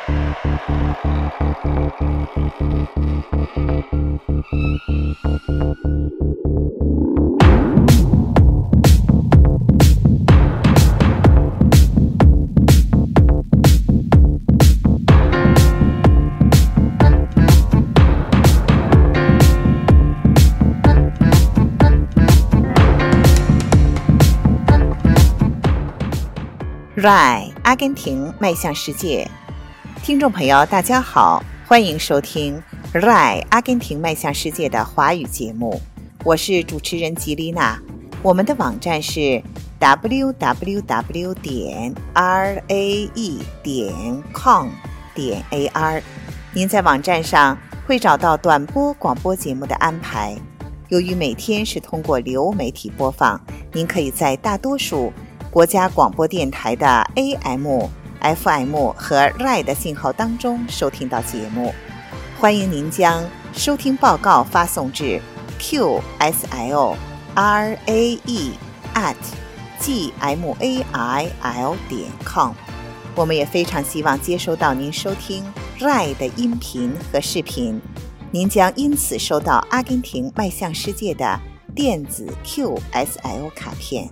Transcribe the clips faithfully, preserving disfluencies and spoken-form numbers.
R A I 阿根廷迈向世界，听众朋友大家好，欢迎收听 R A I 阿根廷迈向世界的华语节目，我是主持人吉丽娜。我们的网站是 double-u double-u double-u 点 r a e 点 com 点 a r， 您在网站上会找到短波广播节目的安排。由于每天是通过流媒体播放，您可以在大多数国家广播电台的 A M、F M 和 R A I 的信号当中收听到节目。欢迎您将收听报告发送至 Q S L R A E at G M A I L 点 com。我们也非常希望接收到您收听 R A I 的音频和视频，您将因此收到阿根廷迈向世界的电子 Q S L 卡片。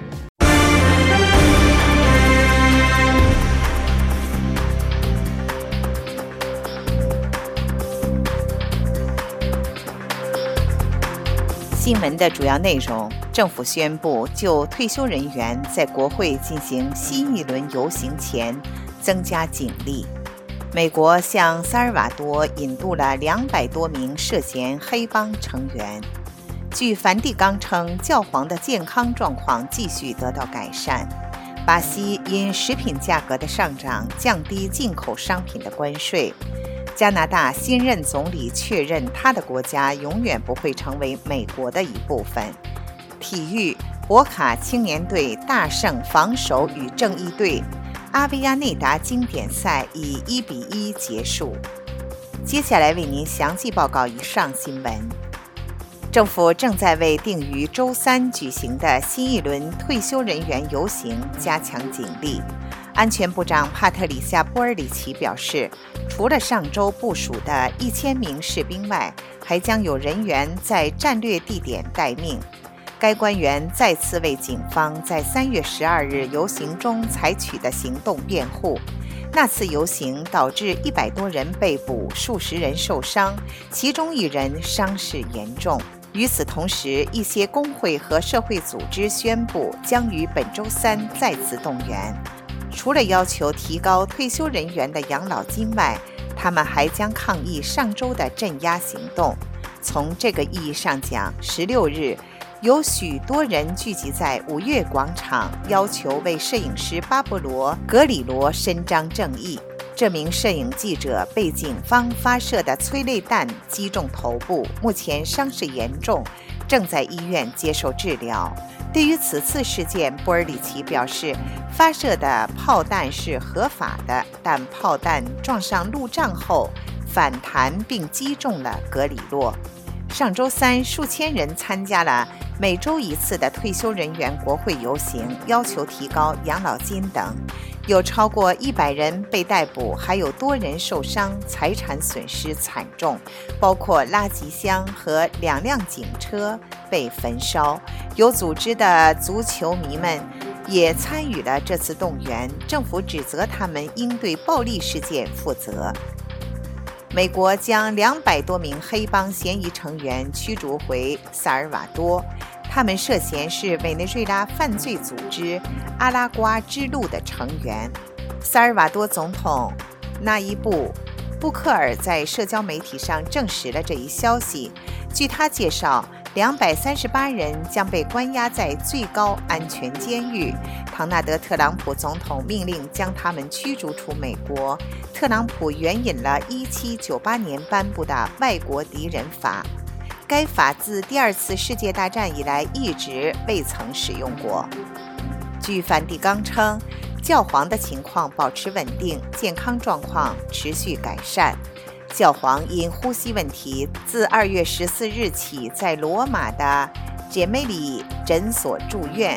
新闻的主要内容：政府宣布就退休人员在国会进行新一轮游行前增加警力。美国向萨尔瓦多引渡了两百多名涉嫌黑帮成员。据梵蒂冈称，教皇的健康状况继续得到改善。巴西因食品价格的上涨降低进口商品的关税。加拿大新任总理确认，他的国家永远不会成为美国的一部分。体育，博卡青年队大胜防守与正义队，阿维亚内达经典赛以一比一结束。接下来为您详细报告以上新闻。政府正在为定于周三举行的新一轮退休人员游行加强警力。安全部长帕特里夏·波尔里奇表示，除了上周部署的一千名士兵外，还将有人员在战略地点待命。该官员再次为警方在三月十二日游行中采取的行动辩护。那次游行导致一百多人被捕，数十人受伤，其中一人伤势严重。与此同时，一些工会和社会组织宣布将于本周三再次动员。除了要求提高退休人员的养老金外，他们还将抗议上周的镇压行动。从这个意义上讲，十六日有许多人聚集在五月广场，要求为摄影师巴勃罗·格里罗伸张正义。这名摄影记者被警方发射的催泪弹击中头部，目前伤势严重，正在医院接受治疗。对于此次事件，波尔里奇表示，发射的炮弹是合法的，但炮弹撞上路障后反弹并击中了格里洛。上周三，数千人参加了每周一次的退休人员国会游行，要求提高养老金等。有超过一百人被逮捕，还有多人受伤，财产损失惨重，包括垃圾箱和两辆警车被焚烧。有组织的足球迷们也参与了这次动员，政府指责他们应对暴力事件负责。美国将两百多名黑帮嫌疑成员驱逐回萨尔瓦多，他们涉嫌是委内瑞拉犯罪组织阿拉瓜之路的成员。萨尔瓦多总统纳伊布·布克尔在社交媒体上证实了这一消息。据他介绍，两百三十八人将被关押在最高安全监狱。唐纳德·特朗普总统命令将他们驱逐出美国。特朗普援引了一七九八年颁布的外国敌人法，该法自第二次世界大战以来一直未曾使用过。据梵蒂冈称，教皇的情况保持稳定，健康状况持续改善。教皇因呼吸问题，自二月十四日起在罗马的杰梅里诊所住院。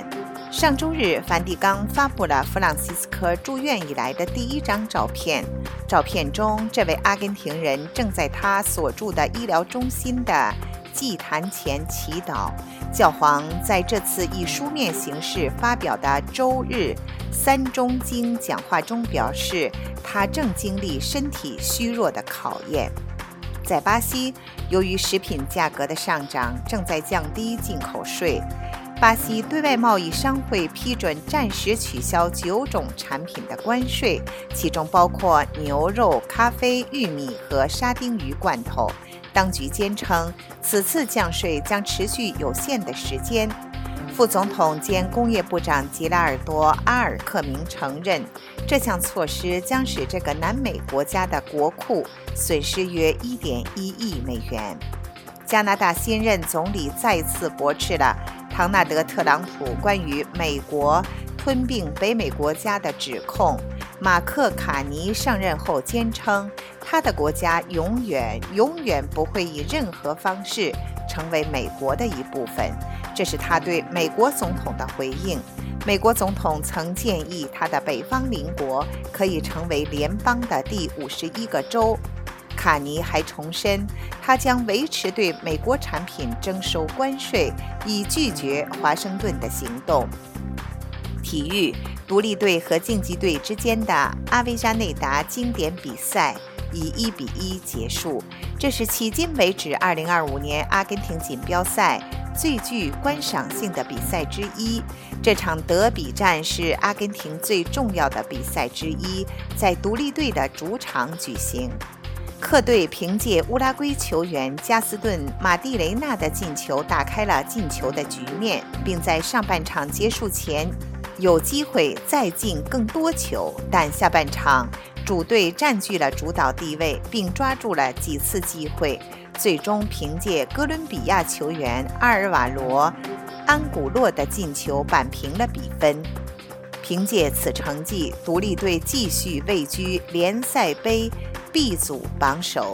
上周日，梵蒂冈发布了弗朗西斯科住院以来的第一张照片。照片中，这位阿根廷人正在他所住的医疗中心的祭坛前祈祷。教皇在这次以书面形式发表的周日三中经讲话中表示，他正经历身体虚弱的考验。在巴西，由于食品价格的上涨，正在降低进口税。巴西对外贸易商会批准暂时取消九种产品的关税，其中包括牛肉、咖啡、玉米和沙丁鱼罐头。当局坚称，此次降税将持续有限的时间。副总统兼工业部长吉拉尔多·阿尔克明承认，这项措施将使这个南美国家的国库损失约 一点一亿美元。加拿大新任总理再次驳斥了唐纳德·特朗普关于美国吞并北美国家的指控。马克·卡尼上任后坚称，他的国家永远永远不会以任何方式成为美国的一部分。这是他对美国总统的回应。美国总统曾建议他的北方邻国可以成为联邦的第五十一个州。卡尼还重申，他将维持对美国产品征收关税，以拒绝华盛顿的行动。体育，独立队和竞技队之间的阿维加内达经典比赛以一比一结束，这是迄今为止二零二五年阿根廷锦标赛最具观赏性的比赛之一。这场德比战是阿根廷最重要的比赛之一，在独立队的主场举行。客队凭借乌拉圭球员加斯顿·马蒂雷纳的进球打开了进球的局面，并在上半场结束前有机会再进更多球，但下半场主队占据了主导地位，并抓住了几次机会，最终凭借哥伦比亚球员阿尔瓦罗·安古洛的进球扳平了比分。凭借此成绩，独立队继续位居联赛杯 B 组榜首。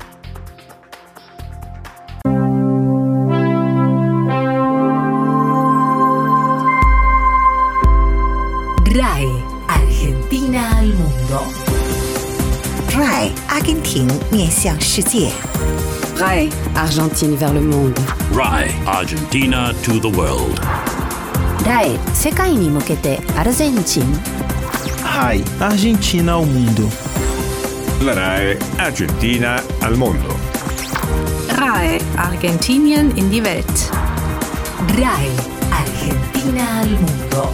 R A I Argentina al mundo。 R A I 阿根廷面向世界。 R A I Argentine vers le monde。 R A I Argentina to the world。 R A I 世界に向けてアルゼンチン。 R A I Argentina al mundo。 La R A I Argentina al mondo. R A I Argentinien in die Welt. R A I Argentina al mundo。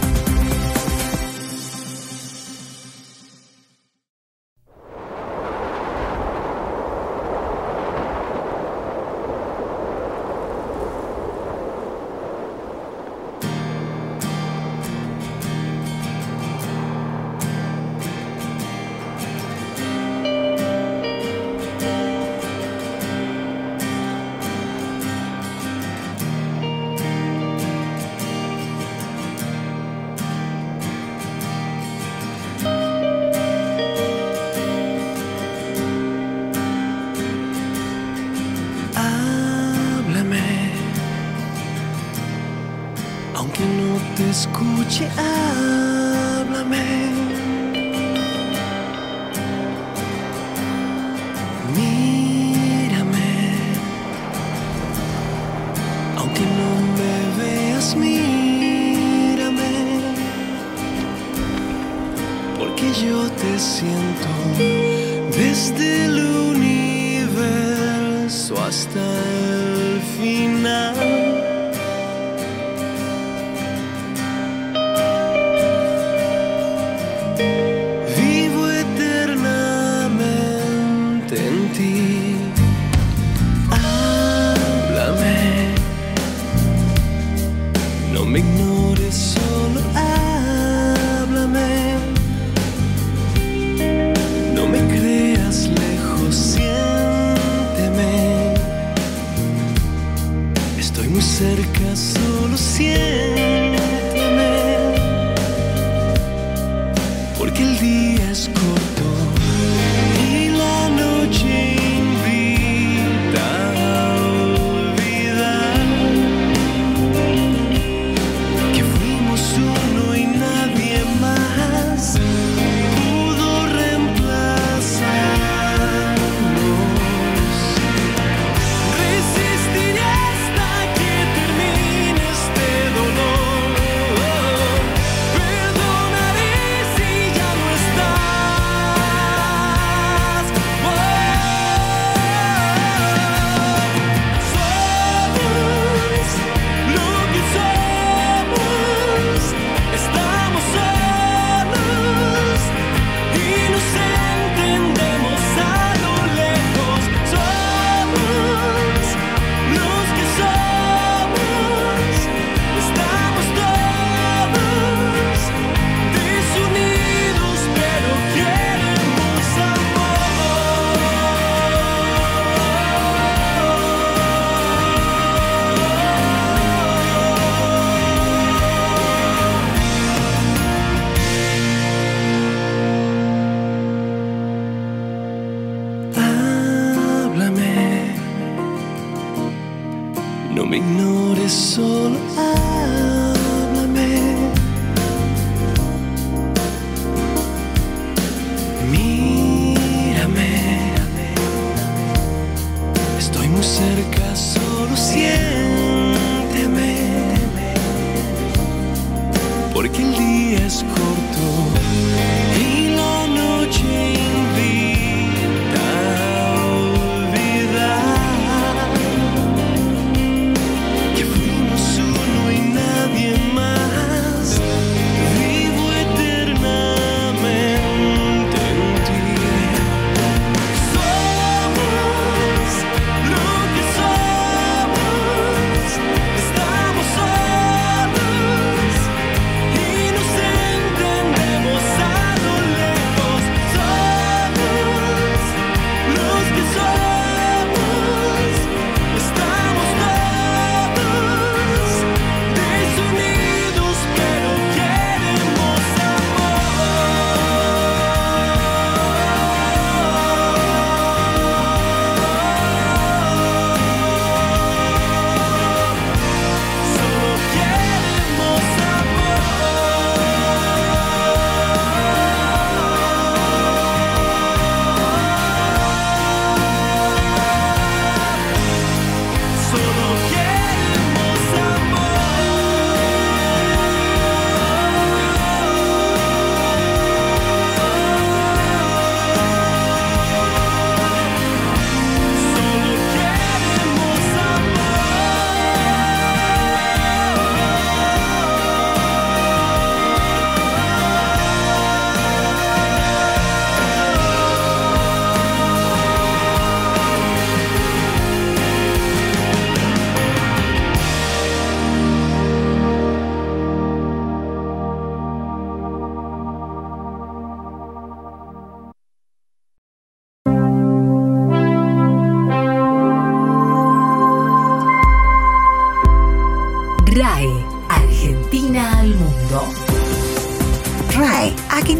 Aunque no te escuche, háblame. Mírame. Aunque no me veas, mírame. Porque yo te siento desde el universo hasta el final. No me ignores, solo háblame. No me creas lejos, siénteme. Estoy muy cerca, solo siénteme. Porque el día es corto y la noche invita a olvidar que fuimos un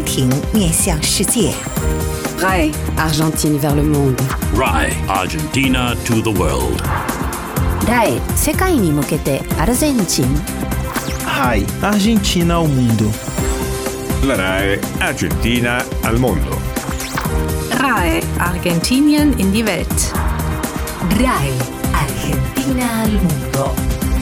庭面向世界。 R A I Argentine vers le monde. R A I Argentina to the world. R A I 世界に向けてアルゼンチン。 R A I Argentina ao mundo. La R A I Argentina al mondo. R A I Argentinien in die Welt. R A I Argentina al mundo.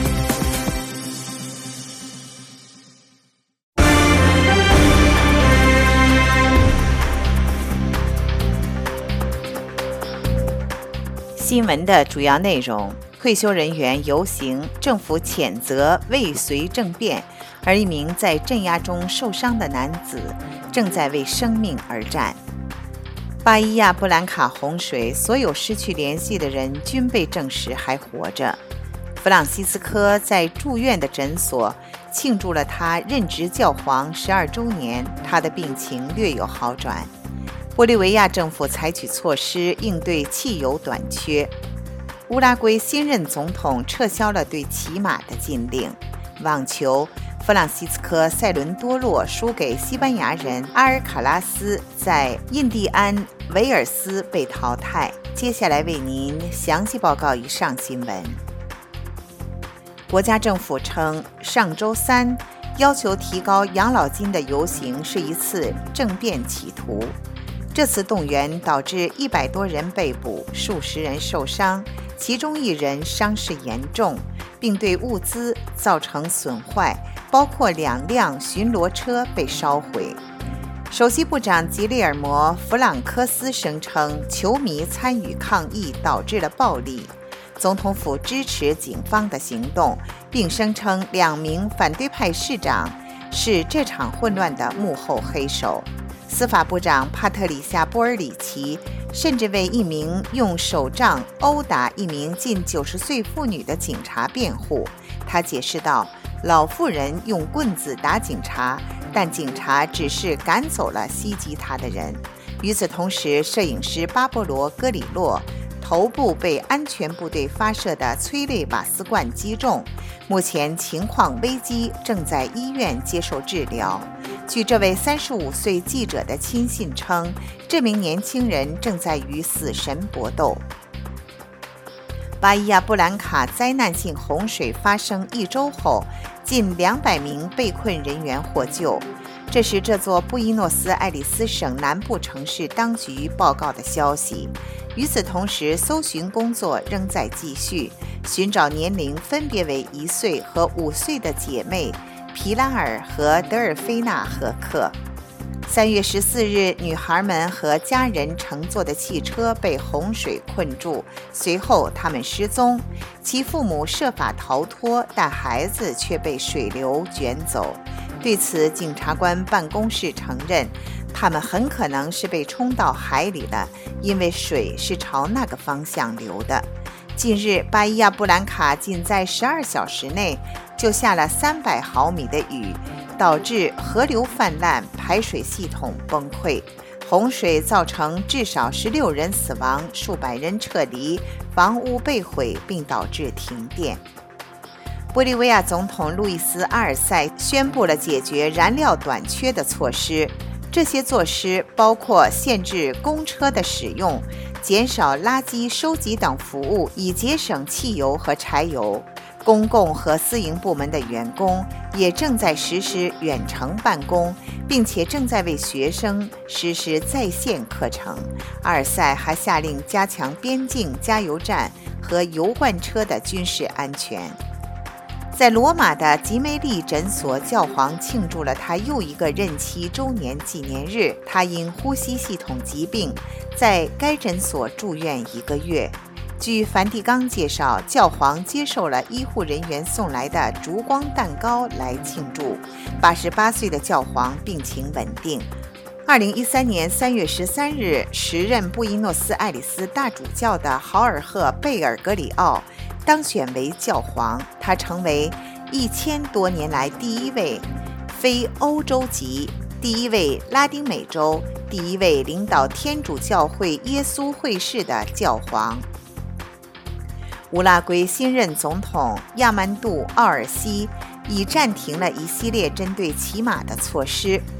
《新闻的主要内容：退休人员游行，政府谴责未遂政变，而一名在镇压中受伤的男子正在为生命而战。巴伊亚布兰卡洪水，所有失去联系的人均被证实还活着。弗朗西斯科在住院的诊所庆祝了他任职教皇十二周年，他的病情略有好转。玻利维亚政府采取措施应对汽油短缺。乌拉圭新任总统撤销了对骑马的禁令。网球，弗朗西斯科·塞伦多洛输给西班牙人阿尔卡拉斯，在印第安维尔斯被淘汰。接下来为您详细报告以上新闻。国家政府称，上周三要求提高养老金的游行是一次政变企图。这次动员导致一百多人被捕，数十人受伤，其中一人伤势严重，并对物资造成损坏，包括两辆巡逻车被烧毁。首席部长吉列尔摩·弗朗科斯声称，球迷参与抗议导致了暴力。总统府支持警方的行动，并声称两名反对派市长是这场混乱的幕后黑手。司法部长帕特里夏·波尔里奇甚至为一名用手杖殴打一名近九十岁妇女的警察辩护。他解释道，老妇人用棍子打警察，但警察只是赶走了袭击他的人。与此同时，摄影师巴勃罗·戈里洛头部被安全部队发射的催泪瓦斯罐击中，目前情况危机，正在医院接受治疗。据这位三十五岁记者的亲信称，这名年轻人正在与死神搏斗。巴伊亚布兰卡灾难性洪水发生一周后，近两百名被困人员获救。这是这座布宜诺斯艾利斯省南部城市当局报告的消息。与此同时，搜寻工作仍在继续，寻找年龄分别为一岁和五岁的姐妹皮拉尔和德尔菲纳·赫克。三月十四日，女孩们和家人乘坐的汽车被洪水困住，随后他们失踪。其父母设法逃脱，但孩子却被水流卷走。对此，检察官办公室承认，他们很可能是被冲到海里的，因为水是朝那个方向流的。近日，巴伊亚布兰卡仅在十二小时内就下了三百毫米的雨，导致河流泛滥，排水系统崩溃。洪水造成至少十六人死亡，数百人撤离，房屋被毁，并导致停电。玻利维亚总统路易斯·阿尔塞宣布了解决燃料短缺的措施。这些措施包括限制公车的使用、减少垃圾收集等服务，以节省汽油和柴油。公共和私营部门的员工也正在实施远程办公，并且正在为学生实施在线课程。阿尔塞还下令加强边境加油站和油罐车的军事安全。在罗马的吉梅利诊所，教皇庆祝了他又一个任期周年纪念日。他因呼吸系统疾病在该诊所住院一个月。据梵蒂冈介绍，教皇接受了医护人员送来的烛光蛋糕来庆祝。八十八岁的教皇病情稳定。二零一三年三月十三日，时任布宜诺斯艾利斯大主教的豪尔赫·贝尔格里奥当选为教皇，他成为一千多年来第一位非欧洲籍、第一位拉丁美洲、第一位领导天主教会耶稣会士的教皇。乌拉圭新任总统亚曼杜·奥尔西已暂停了一系列针对骑马的措施。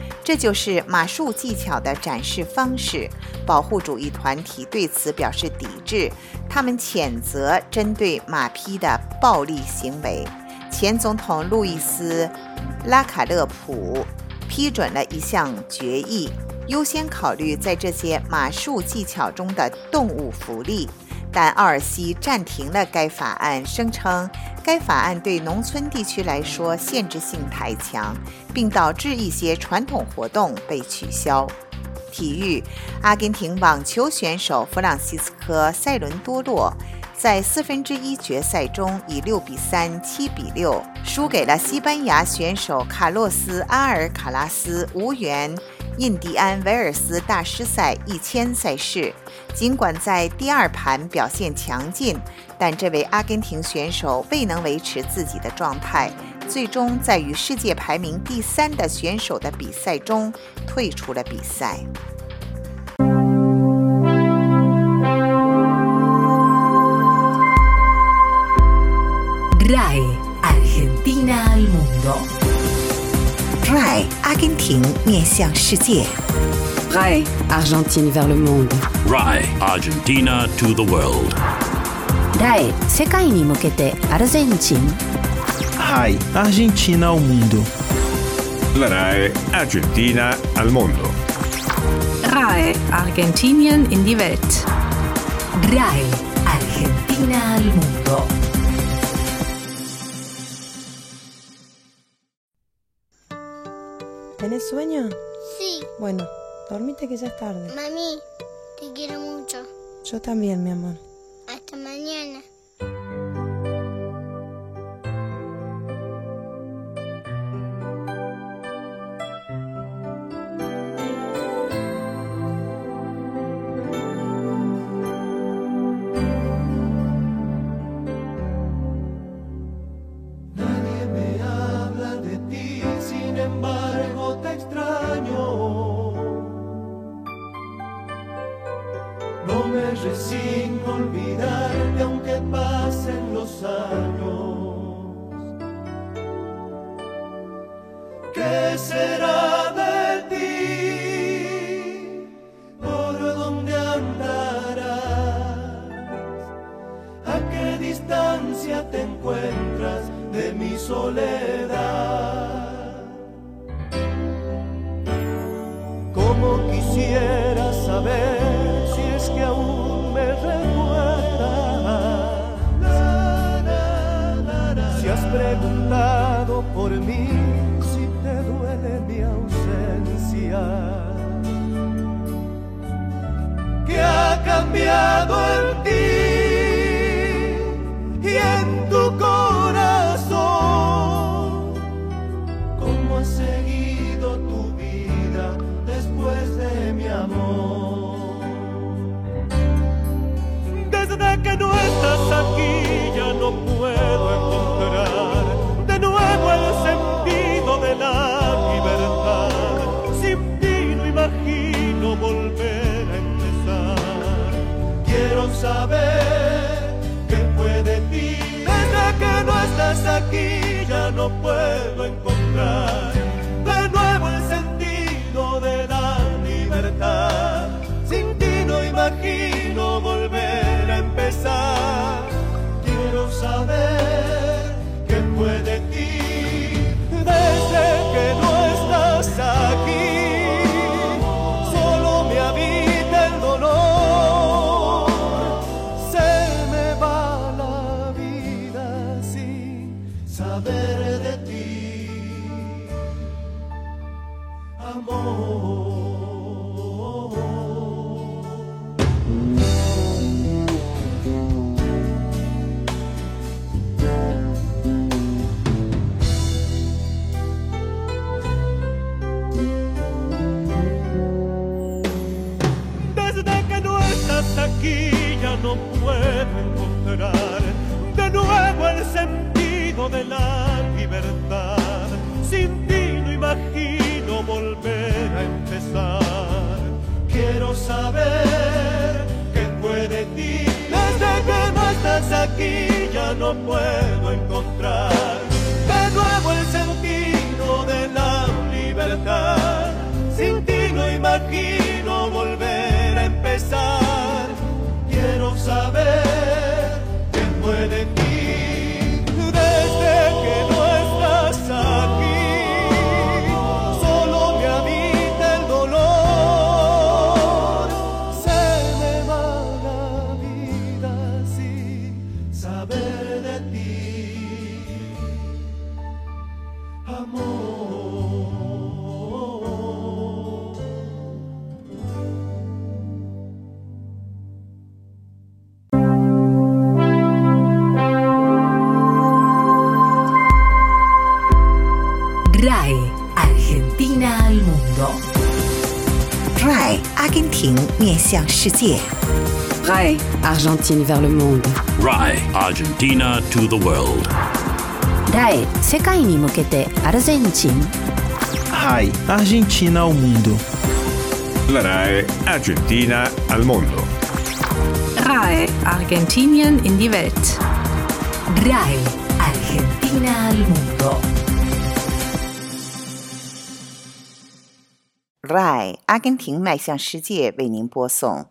这就是马术技巧的展示方式。保护主义团体对此表示抵制，他们谴责针对马匹的暴力行为。前总统路易斯·拉卡勒普批准了一项决议，优先考虑在这些马术技巧中的动物福利，但奥尔西暂停了该法案，声称该法案对农村地区来说限制性太强，并导致一些传统活动被取消。体育，阿根廷网球选手弗朗西斯科·塞伦多洛在四分之一决赛中以六比三、七比六输给了西班牙选手卡洛斯·阿尔卡拉斯，无缘印第安维尔斯大师赛一千赛事。尽管在第二盘表现强劲，但这位阿根廷选手未能维持自己的状态，最终在与世界排名第三的选手的比赛中退出了比赛。 R A I Argentina al mundo. R A I 阿根廷面向世界。 R A I Argentine vers le monde. R A I Argentina to the world. R A I 世界に向けてアルゼンチン。 R A I Argentina ao mundo. La R A I Argentina al mundo. R A I Argentinien in die Welt. R A I Argentina al mundo. ¿Tenés sueño? Sí. Bueno, dormite que ya es tarde. Mami, te quiero mucho. Yo también, mi amor. Hasta mañana. Nadie me habla de ti, sin embargo te extraño. No me resigno a olvidarte aunque pasen los años. ¿Qué será de ti? ¿Por dónde andarás? ¿A qué distancia te encuentras de mi soledad? Como quisiera saber si es que aún me recuerdas. Si has preguntado por mí, si te duele mi ausencia. ¿Qué ha cambiado en ti y en tu corazón? ¿Cómo has seguido tu vida después de mi amor? Desde que no estás aquí ya no puedo encontrar de nuevo el sentido de la libertad. Sin ti no imagino volver a empezar. Quiero saber qué fue de ti. Desde que no estás aquí ya no puedo encontrar de nuevo el sentido de la libertad. Sin ti no imagino volver a empezar. Quiero saber qué fue de ti. Desde que no estás aquí, solo me habita el dolor. Se me va la vida sin saber de ti, amor. Desde que no estás aquí ya no puedo encontrar de nuevo el sentido de la libertad. Sin ti no imagino volver a empezar. Quiero saber qué fue de ti. Desde que no estás aquí ya no puedo encontrar de nuevo el sentido de la libertad. imagino volver a empezar. Quiero saber quién fue de ti desde que no estás aquí. Solo me habita el dolor. Se me va la vida sin saber de ti, amor. R A E Argentina al mundo. R A E 阿根廷面向世界。 R A E Argentine vers le monde. R A E Argentina to the world. R A E 世界に向けてアルゼンチン。 R A E Argentina ao mundo. La R A E Argentina al mundo. R A E Argentinien in die Welt. R A E Argentina al mundo. R A E 阿根廷迈向世界为您播送。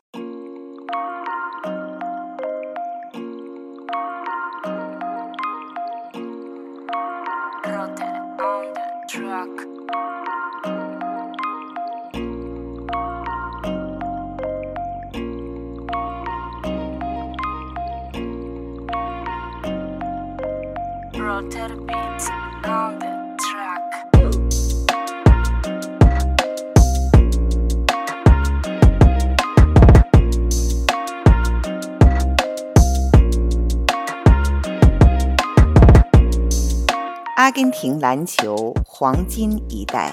Rotter beats on the track. 《阿根廷篮球黄金一代》。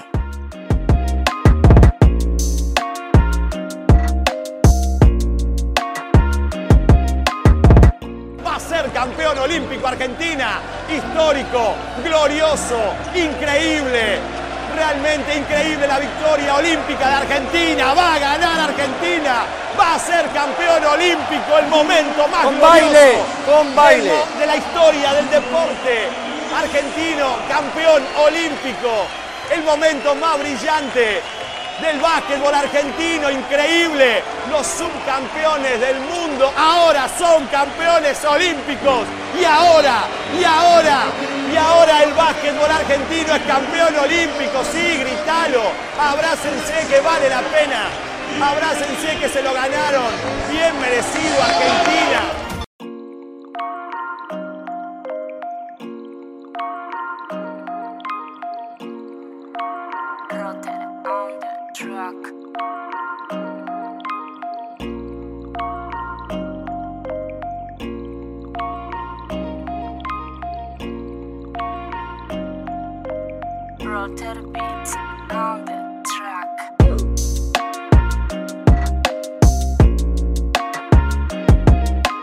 Campeón olímpico Argentina, histórico, glorioso, increíble, realmente increíble la victoria olímpica de Argentina. Va a ganar Argentina, va a ser campeón olímpico, el momento más con glorioso baile, con baile. De, de la historia del deporte argentino, campeón olímpico, el momento más brillante del básquetbol argentino, increíble. Los subcampeones del mundo ahora son campeones olímpicos. Y ahora, y ahora, y ahora el básquetbol argentino es campeón olímpico. Sí, gritalo, abrácense que vale la pena. Abrácense que se lo ganaron. Bien merecido Argentina. Truck. Rotter beats on the track. 《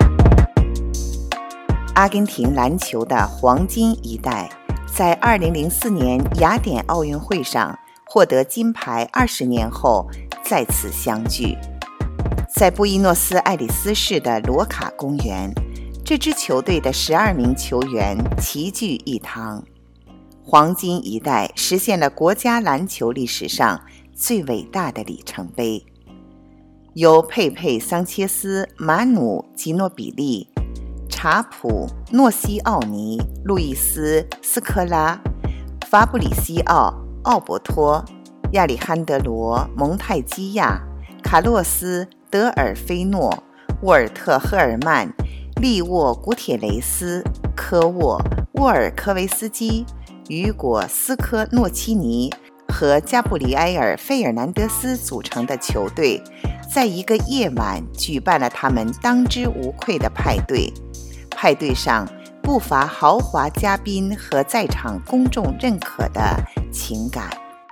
阿根廷篮球的黄金一代》在二零零四年雅典奥运会上获得金牌二十年后再次相聚，在布宜诺斯艾利斯市的罗卡公园，这支球队的十二名球员齐聚一堂。黄金一代实现了国家篮球历史上最伟大的里程碑。由佩佩·桑切斯、马努·吉诺比利、查普、诺西奥尼、路易斯·斯科拉、法布里西奥、奥伯托、亚历罕德罗·蒙泰基亚、卡洛斯·德尔菲诺、沃尔特·赫尔曼、利沃·古铁雷斯、科沃、沃尔科维斯基、雨果·斯科诺基尼和加布里埃尔·费尔南德斯组成的球队，在一个夜晚举办了他们当之无愧的派对。派对上不乏豪华嘉宾和在场公众认可的情感。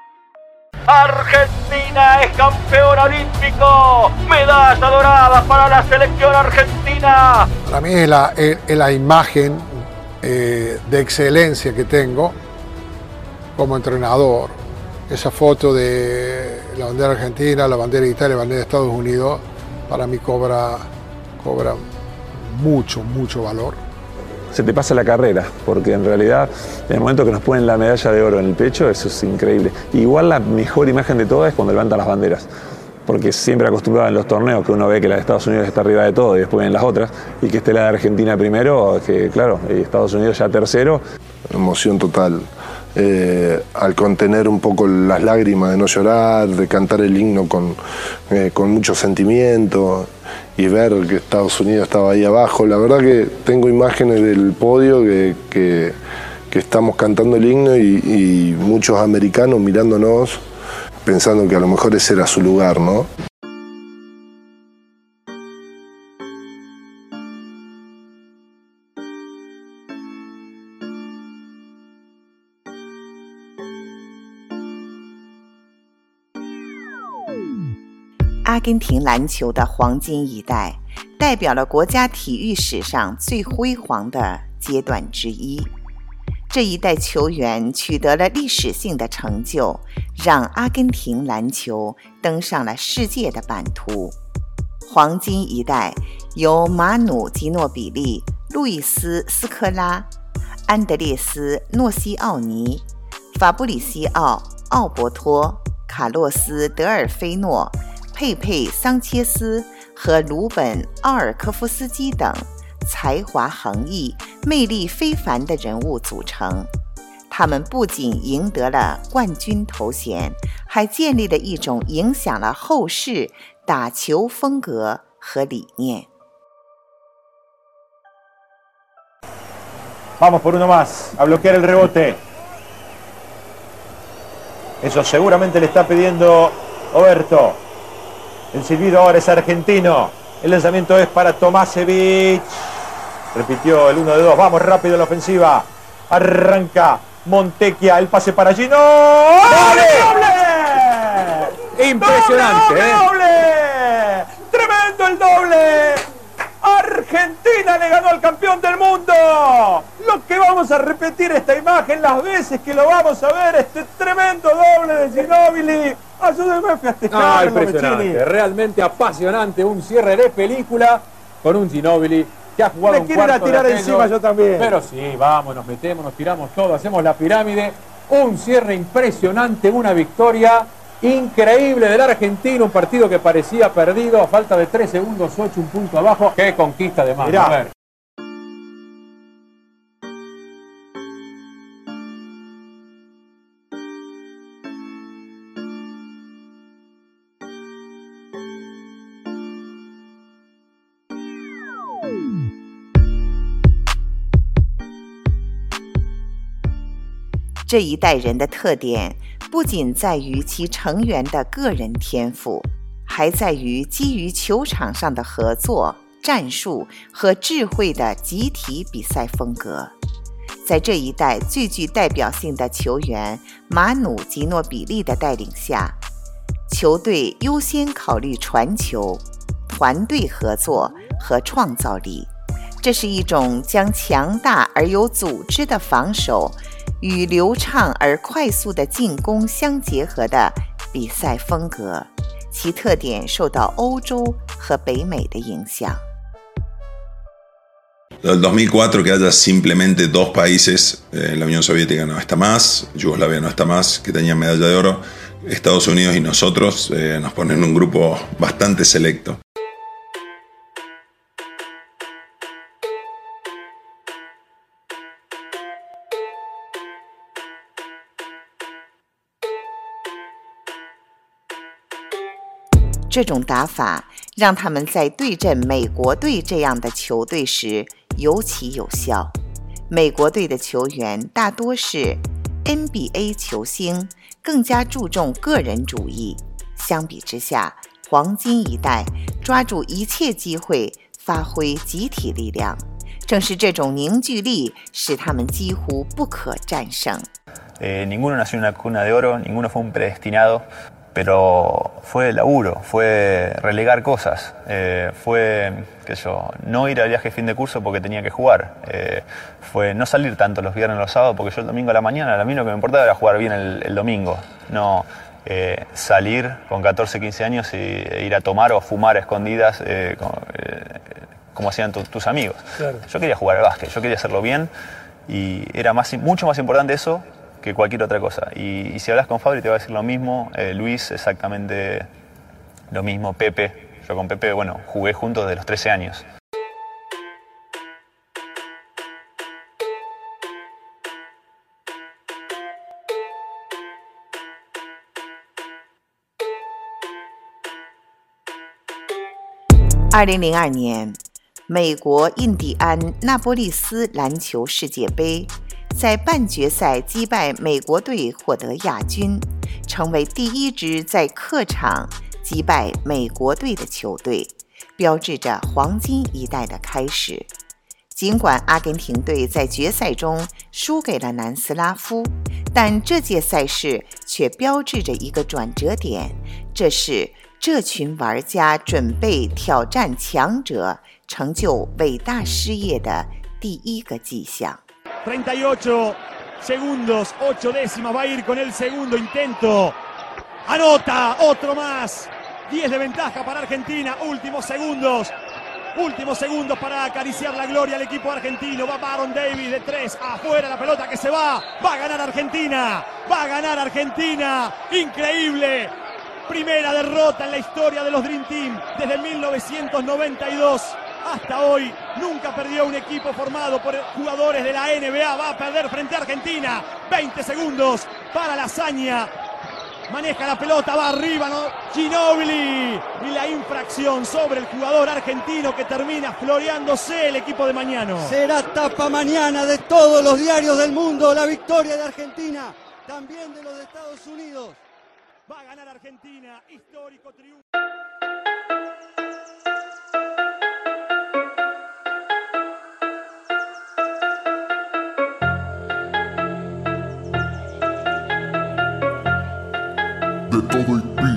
Argentina es campeona olímpico, medalla dorada para la selección argentina. Para mí es la, es, es la imagen eh, de excelencia que tengo como entrenador. Esa foto de la bandera argentina, la bandera de Italia, la bandera de Estados Unidos, para mí cobra, cobra mucho, mucho valor. Se te pasa la carrera, porque en realidad en el momento que nos ponen la medalla de oro en el pecho, eso es increíble. Igual la mejor imagen de todas es cuando levantan las banderas. porque siempre acostumbrado en los torneos que uno ve que la de Estados Unidos está arriba de todo y después en las otras, y que esté la de Argentina primero, que claro, y Estados Unidos ya tercero. Emoción total. Eh, al contener un poco las lágrimas de no llorar, de cantar el himno con, eh, con mucho sentimiento y ver que Estados Unidos estaba ahí abajo. La verdad que tengo imágenes del podio que, que, que estamos cantando el himno y, y muchos americanos mirándonos pensando que a lo mejor ese era su lugar, ¿no? 阿根廷篮球的黄金一代，代表了国家体育史上最辉煌的阶段之一。这一代球员取得了历史性的成就，让阿根廷篮球登上了世界的版图。黄金一代由马努·吉诺比利、路易斯·斯科拉、安德烈斯·诺西奥尼、法布里西奥·奥伯托、卡洛斯·德尔菲诺、佩佩·桑切斯和鲁本·奥尔科夫斯基等才华横溢、魅力非凡的人物组成。他们不仅赢得了冠军头衔，还建立了一种影响了后世打球风格和理念。 Vamos por uno más, a bloquear el rebote. Eso seguramente le está pidiendo Oberto. El silbido ahora es argentino. El lanzamiento es para Tomasevich. Repitió el uno de dos. Vamos rápido en la ofensiva. Arranca Montecchia. El pase para Gino. ¡Doble! ¡Doble! Impresionante, ¡Doble, doble, ¿eh? doble! ¡Tremendo el doble! Argentina le ganó al campeón del mundo. Lo que vamos a repetir esta imagen las veces que lo vamos a ver, este tremendo doble de Ginóbili. Ayúdeme a festejar. Ah, impresionante, realmente apasionante, un cierre de película con un Ginóbili que ha jugado Me un quieren cuarto a tirar de encima yo también. Pero sí, vamos, nos metemos, nos tiramos todo, hacemos la pirámide. Un cierre impresionante, una victoria increíble del argentino, un partido que parecía perdido a falta de tres segundos, ocho, un punto abajo. Qué conquista de mano. A ver. “这一代人的特点不仅在于其成员的个人天赋，还在于基于球场上的合作、战术和智慧的集体比赛风格。在这一代最具代表性的球员马努·吉诺比利的带领下，球队优先考虑传球、团队合作和创造力。这是一种将强大而有组织的防守与流畅而快速的进攻相结合的比赛风格，其特点受到欧洲和北美的影响。 Del dos mil cuatro que haya simplemente dos países, eh, la Unión Soviética no está más, Yugoslavia no está más, que tenían medalla de oro, Estados Unidos y nosotros eh, nos ponen en un grupo bastante selecto. “这种打法让他们在对阵美国队这样的球队时尤其有效。美国队的球员大多是 N B A 球星，更加注重个人主义。相比之下，黄金一代抓住一切机会，发挥集体力量。正是这种凝聚力，使他们几乎不可战胜。 Eh, ninguno nació en una cuna de oro, ninguno fue un predestinado. Pero fue laburo, fue relegar cosas, eh, fue qué sé yo, no ir al viaje fin de curso porque tenía que jugar, eh, fue no salir tanto los viernes y los sábados porque yo el domingo a la mañana, a mí lo que me importaba era jugar bien el, el domingo, no eh, salir con catorce, quince años y e ir a tomar o a fumar a escondidas eh, como, eh, como hacían tu, tus amigos. Claro. Yo quería jugar al básquet, yo quería hacerlo bien y era más, mucho más importante eso que cualquier otra cosa. Y, y si hablas con Fabri te va a decir lo mismo, eh, Luis exactamente Lo mismo Pepe. Yo con Pepe, bueno, jugué juntos desde los trece años. 二零零二年，美国印第安纳波利斯篮球世界杯在半决赛击败美国队，获得亚军，成为第一支在客场击败美国队的球队，标志着黄金一代的开始。尽管阿根廷队在决赛中输给了南斯拉夫，但这届赛事却标志着一个转折点，这是这群玩家准备挑战强者，成就伟大事业的第一个迹象。 treinta y ocho segundos, ocho décimas, va a ir con el segundo intento. Anota, otro más. diez de ventaja para Argentina, últimos segundos. Últimos segundos para acariciar la gloria al equipo argentino. Va Baron Davis de tres, afuera la pelota que se va. Va a ganar Argentina, va a ganar Argentina. Increíble. Primera derrota en la historia de los Dream Team desde mil novecientos noventa y dos hasta hoy. Nunca perdió un equipo formado por jugadores de la N B A. Va a perder frente a Argentina. veinte segundos para la hazaña. Maneja la pelota, va arriba, ¿no? Ginóbili. Y la infracción sobre el jugador argentino que termina floreándose el equipo de Mañano. Será tapa mañana de todos los diarios del mundo la victoria de Argentina, también de los de Estados Unidos. Va a ganar Argentina, histórico triunfo. De todo el beat.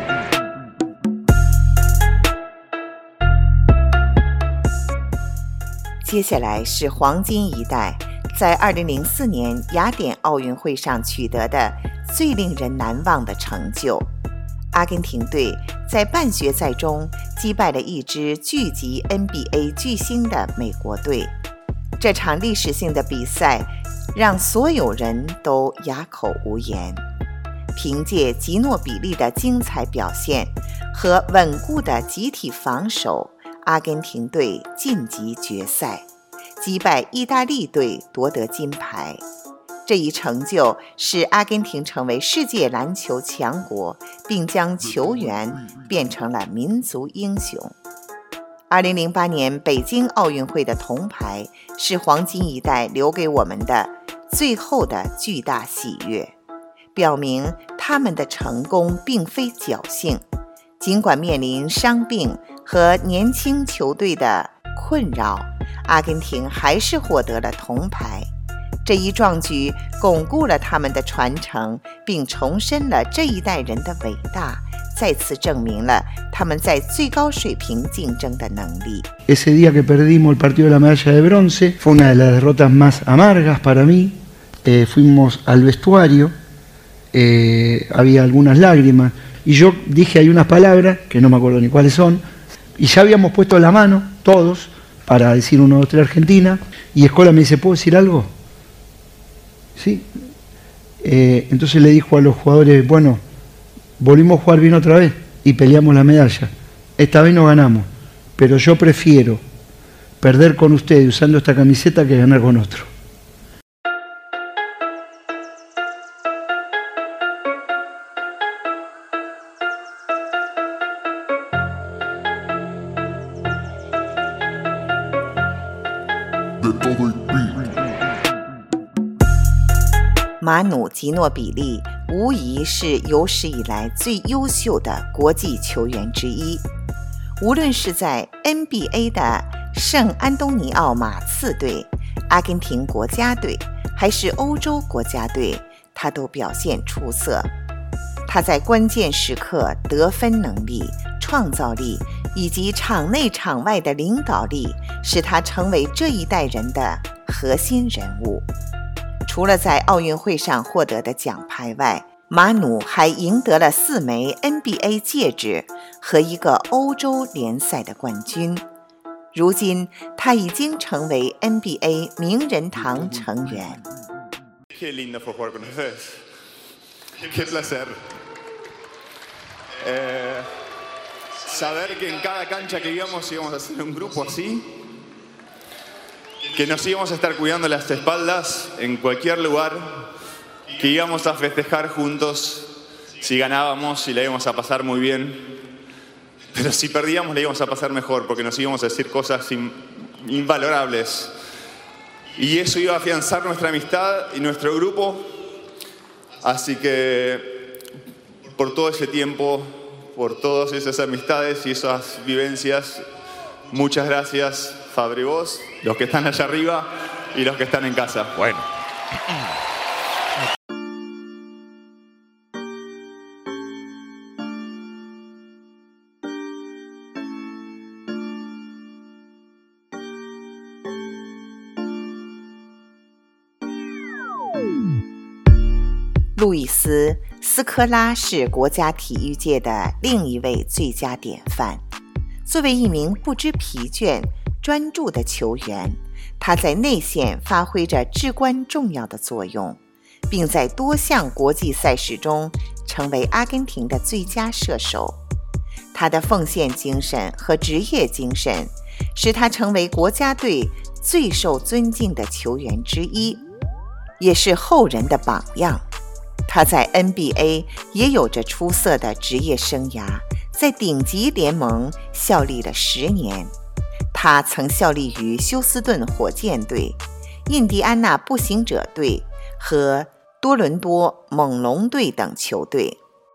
接下来是黄金一代在二零零四年雅典奥运会上取得的最令人难忘的成就。阿根廷队在半决赛中击败了一支聚集 N B A 巨星的美国队。这场历史性的比赛让所有人都哑口无言。凭借吉诺比利的精彩表现和稳固的集体防守，阿根廷队晋级决赛，击败意大利队夺得金牌。这一成就使阿根廷成为世界篮球强国，并将球员变成了民族英雄。二零零八年北京奥运会的铜牌是黄金一代留给我们的最后的巨大喜悦，表明他们的成功并非侥幸。尽管面临伤病和年轻球队的困扰，阿根廷还是获得了铜牌。这一壮举巩固了他们的传承，并重申了这一代人的伟大，再次证明了他们在最高水平竞争的能力。 Ese día que perdimos el partido de la medalla de bronce fue una de las derrotas más amargas para mí. Eh, fuimos al vestuario, eh, había algunas lágrimas y yo dije hay unas palabras que no me acuerdo ni cuáles son y ya habíamos puesto la mano todos para decir uno, dos, tres Argentina y Escola me dice, ¿puedo decir algo? Sí. Eh, entonces le dijo a los jugadores, bueno, volvimos a jugar bien otra vez y peleamos la medalla. Esta vez no ganamos, pero yo prefiero perder con ustedes usando esta camiseta que ganar con otro. De todo el beat. 马努·吉诺比利无疑是有史以来最优秀的国际球员之一。无论是在 N B A 的圣安东尼奥马刺队、阿根廷国家队，还是欧洲国家队，他都表现出色。他在关键时刻得分能力、创造力以及场内场外的领导力，使他成为这一代人的核心人物。除了在奥运会上获得的奖牌外，马努还赢得了四枚 N B A 戒指和一个欧洲联赛的冠军。如今，他已经成为 N B A 名人堂成员。 Qué lindo fue jugar con ustedes. Qué placer. Eh, saber que en cada cancha que íbamos íbamos a hacer un grupo así, que nos íbamos a estar cuidando las espaldas en cualquier lugar, que íbamos a festejar juntos si ganábamos y la íbamos a pasar muy bien, pero si perdíamos la íbamos a pasar mejor porque nos íbamos a decir cosas in, invalorables. Y eso iba a afianzar nuestra amistad y nuestro grupo. Así que por todo ese tiempo, por todas esas amistades y esas vivencias, muchas gracias, Fabri, vos, los que están allá arriba y los que están en casa. Bueno. 路易斯·斯科拉是国家体育界的另一位最佳典范。作为一名不知疲倦、专注的球员，他在内线发挥着至关重要的作用，并在多项国际赛事中成为阿根廷的最佳射手。他的奉献精神和职业精神使他成为国家队最受尊敬的球员之一，也是后人的榜样。他在 N B A 也有着出色的职业生涯，在顶级联盟效力了十年。他曾效力于休斯顿火箭队、印第安纳步行者队和多伦多猛龙队等球队。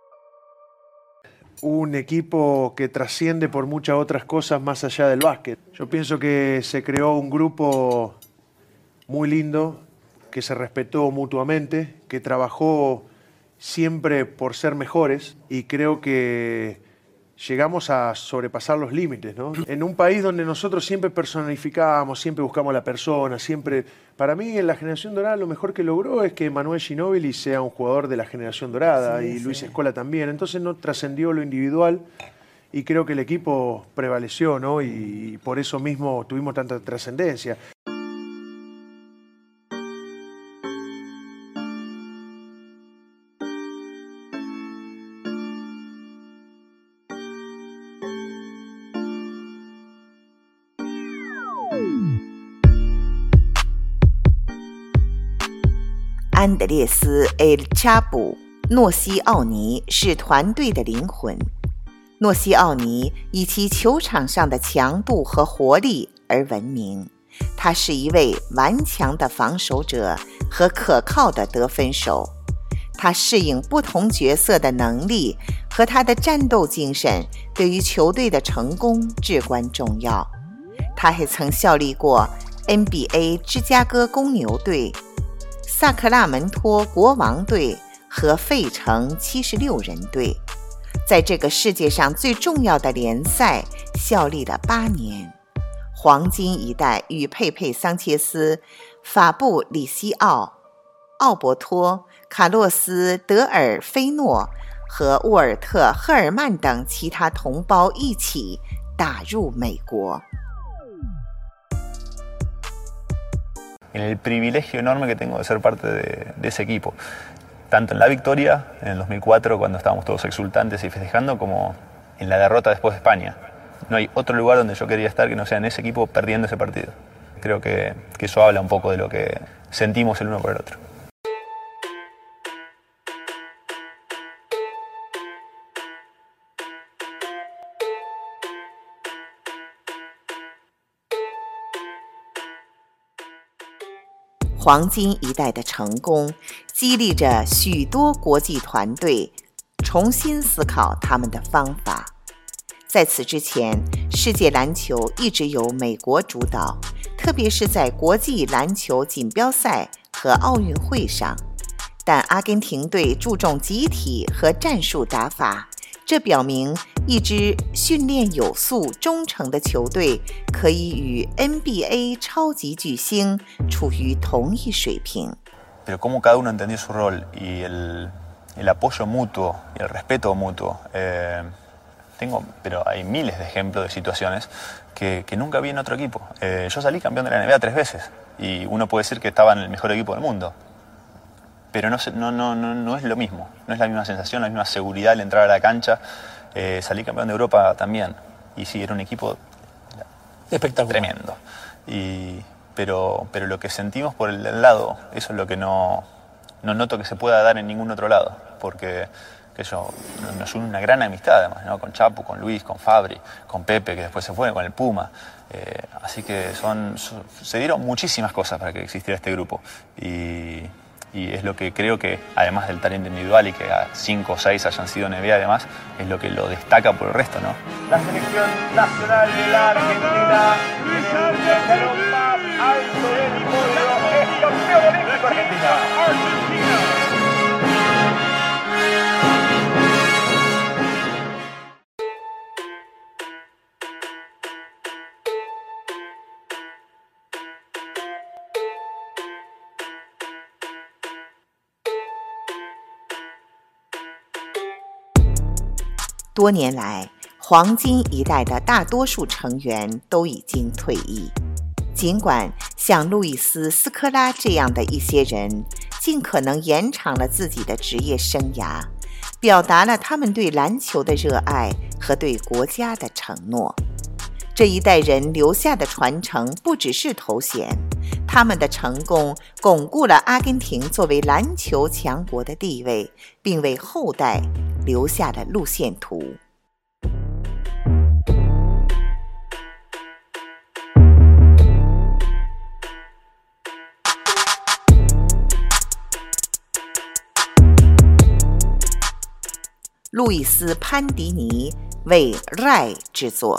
Un equipo que trasciende por muchas otras cosas más allá del básquet. Yo pienso que se creó un grupo muy lindo, que se respetó mutuamente, que trabajó siempre por ser mejores y creo que llegamos a sobrepasar los límites, ¿no? En un país donde nosotros siempre personificamos, siempre buscamos a la persona, siempre... Para mí, en la generación dorada, lo mejor que logró es que Manuel Ginóbili sea un jugador de la generación dorada sí, y Luis sí. Scola también. Entonces no trascendió lo individual y creo que el equipo prevaleció, ¿no? Y por eso mismo tuvimos tanta trascendencia. 安德烈斯·埃尔查布·诺西奥尼是团队的灵魂。诺西奥尼以其球场上的强度和活力而闻名，他是一位顽强的防守者和可靠的得分手。他适应不同角色的能力和他的战斗精神对于球队的成功至关重要。他还曾效力过 N B A 芝加哥公牛队、萨克拉门托国王队和费城七十六人队，在这个世界上最重要的联赛效力了八年。黄金一代与佩佩桑切斯、法布里西奥、奥伯托、卡洛斯德尔菲诺和沃尔特赫尔曼等其他同胞一起打入美国。 El privilegio enorme que tengo de ser parte de, de ese equipo, tanto en la victoria en el dos mil cuatro cuando estábamos todos exultantes y festejando, como en la derrota después de España. No hay otro lugar donde yo quería estar que no sea en ese equipo perdiendo ese partido. Creo que, que eso habla un poco de lo que sentimos el uno por el otro. 黄金一代的成功激励着许多国际团队重新思考他们的方法。在此之前，世界篮球一直由美国主导，特别是在国际篮球锦标赛和奥运会上。但阿根廷队注重集体和战术打法，这表明一支训练有素、忠诚的球队可以与 N B A 超级巨星处于同一水平。 Pero como cada uno entendió su rol y el, el apoyo mutuo y el respeto mutuo. Eh, tengo, pero hay miles de ejemplos de situaciones que, que nunca vi en otro equipo. Eh, yo salí campeón de la N B A tres veces y uno puede decir que estaba en el mejor equipo del mundo. Pero no, no, no, no, no es lo mismo, no es la misma sensación, la misma seguridad al entrar a la cancha Eh, salí campeón de Europa también. Y sí, era un equipo espectacular, tremendo. Y, pero, pero lo que sentimos por el lado, eso es lo que no, no noto que se pueda dar en ningún otro lado. Porque que yo, nos une una gran amistad además, ¿no? Con Chapu, con Luis, con Fabri, con Pepe, que después se fue, con el Puma. Eh, así que son, son, se dieron muchísimas cosas para que existiera este grupo. Y, y es lo que creo que, además del talento individual y que a cinco o seis hayan sido N B A además, es lo que lo destaca por el resto, ¿no? La selección nacional de la Argentina, el escalón más alto del podio, es campeón olímpico Argentina. Argentina. 多年来，黄金一代的大多数成员都已经退役。尽管像路易斯·斯科拉这样的一些人，尽可能延长了自己的职业生涯，表达了他们对篮球的热爱和对国家的承诺。这一代人留下的传承不只是头衔，他们的成功巩固了阿根廷作为篮球强国的地位，并为后代留下了路线图。路易斯·潘迪尼为 R A I 制作。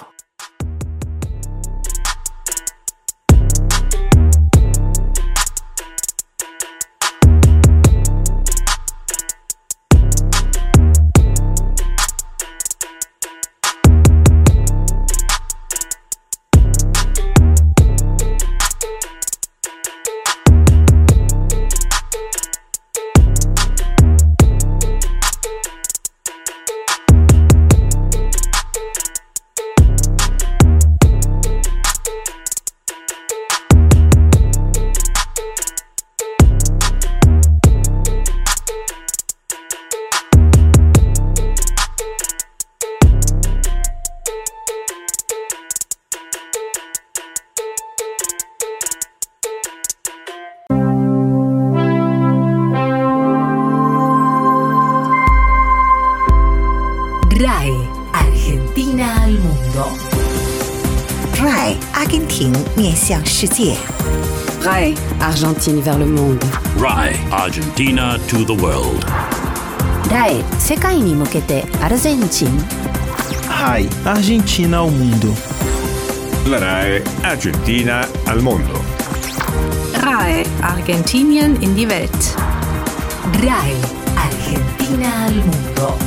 R A I Argentina al mundo. R A I 阿根廷面向世界。 R A I Argentine vers le monde. R A I Argentina to the world. R A I 世界に向けてアルゼンチン。 R A I Argentina al mundo. La R A I Argentina al mundo. R A I Argentinien in die Welt. R A I Argentina al mundo.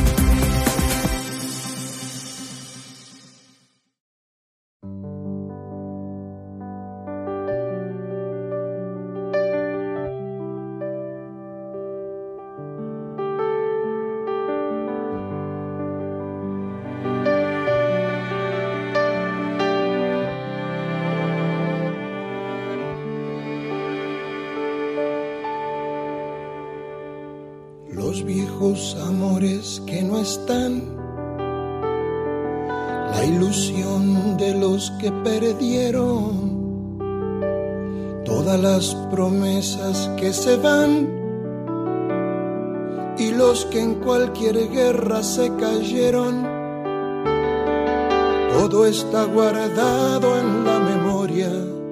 Los viejos amores que no están, la ilusión de los que perdieron, todas las promesas que se van y los que en cualquier guerra se cayeron. Todo está guardado en la memoria,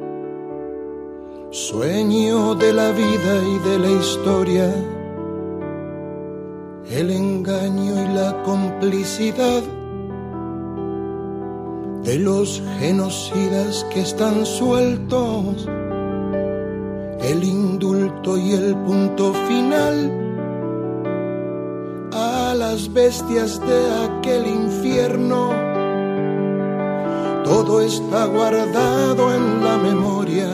sueño de la vida y de la historia. El engaño y la complicidad de los genocidas que están sueltos, el indulto y el punto final a las bestias de aquel infierno. Todo está guardado en la memoria,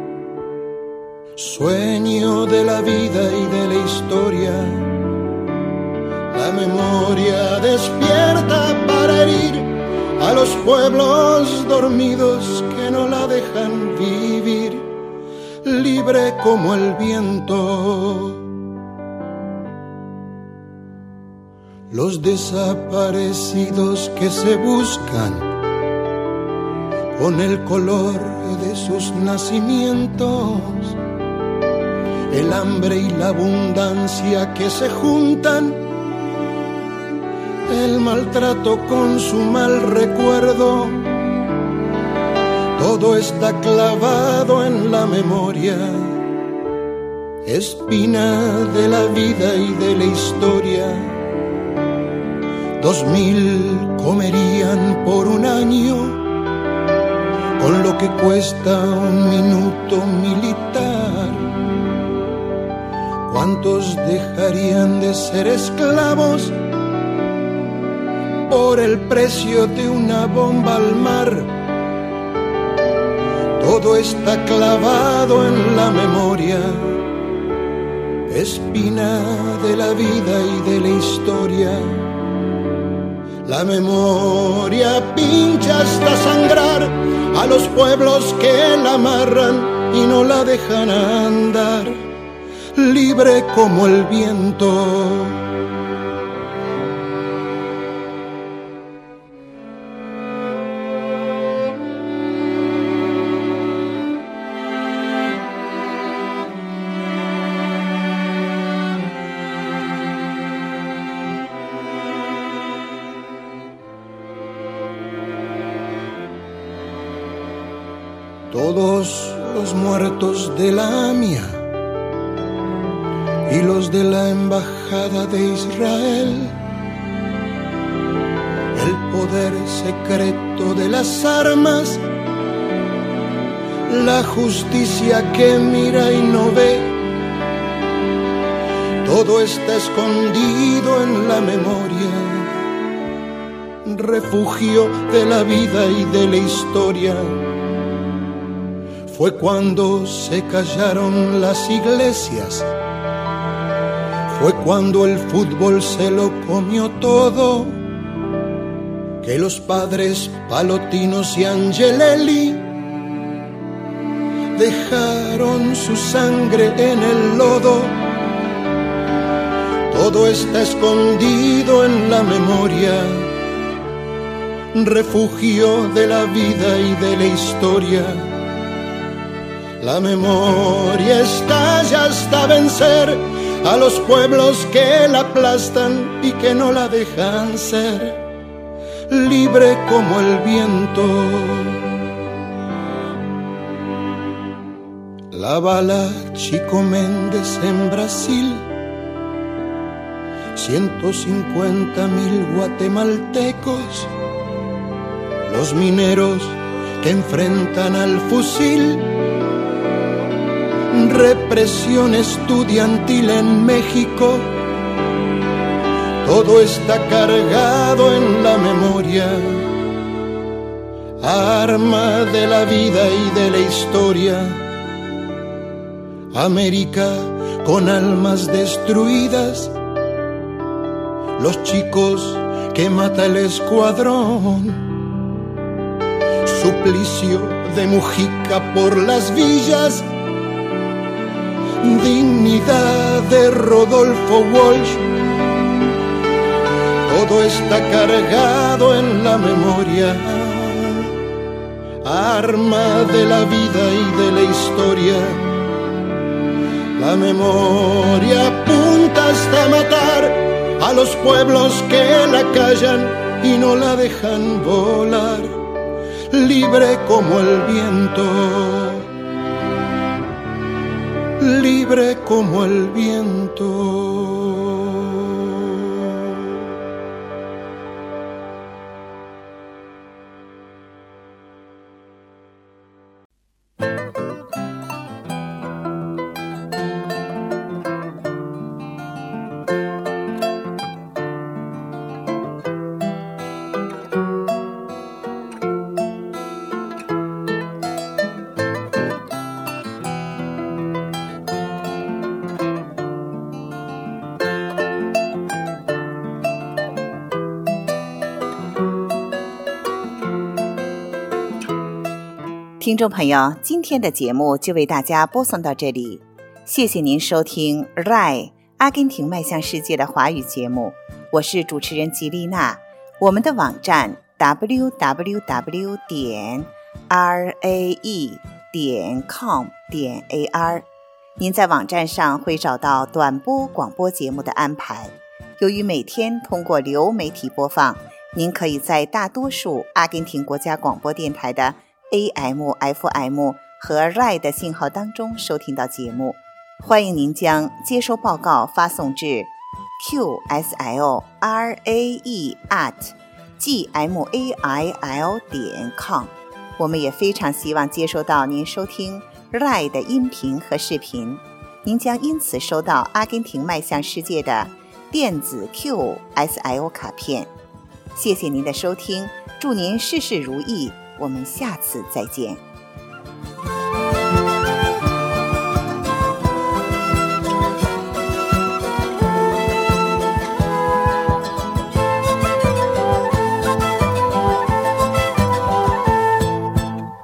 sueño de la vida y de la historia. La memoria despierta para herir a los pueblos dormidos que no la dejan vivir, libre como el viento. los desaparecidos que se buscan con el color de sus nacimientos, el hambre y la abundancia que se juntan, el maltrato con su mal recuerdo, todo está clavado en la memoria, espina de la vida y de la historia. Dos mil comerían por un año con lo que cuesta un minuto militar. ¿Cuántos dejarían de ser esclavos por el precio de una bomba al mar? Todo está clavado en la memoria, espina de la vida y de la historia. La memoria pincha hasta sangrar a los pueblos que la amarran y no la dejan andar, libre como el viento. Todos los muertos de la A M I A y los de la Embajada de Israel, el poder secreto de las armas, la justicia que mira y no ve, todo está escondido en la memoria, refugio de la vida y de la historia. Fue cuando se callaron las iglesias, fue cuando el fútbol se lo comió todo, que los padres Palotinos y Angelelli dejaron su sangre en el lodo. Todo está escondido en la memoria, refugio de la vida y de la historia. La memoria estalla hasta vencer a los pueblos que la aplastan y que no la dejan ser, libre como el viento. La bala Chico Méndez en Brasil, ciento cincuenta mil guatemaltecos, los mineros que enfrentan al fusil, represión estudiantil en México, todo está cargado en la memoria, arma de la vida y de la historia. América con almas destruidas, los chicos que mata el escuadrón, suplicio de Mujica por las villas, dignidad de Rodolfo Walsh, todo está cargado en la memoria, arma de la vida y de la historia. La memoria apunta hasta matar a los pueblos que la callan y no la dejan volar, libre como el viento, libre como el viento. 听众朋友，今天的节目就为大家播送到这里，谢谢您收听 R A I 阿根廷迈向世界的华语节目， 我是主持人吉丽娜。我们的网站 double-u double-u double-u 点 r a e 点 com 点 a r， 您在网站上会找到短波广播节目的安排。由于每天通过流媒体播放，您可以在大多数阿根廷国家广播电台的 A M、F M 和 R A I 的信号当中收听到节目。欢迎您将接收报告发送至 q s l r a e at g m a i l 点 com。 我们也非常希望接收到您收听 R A I 的音频和视频，您将因此收到阿根廷迈向世界的电子 Q S L 卡片。谢谢您的收听，祝您事事如意，我们下次再见。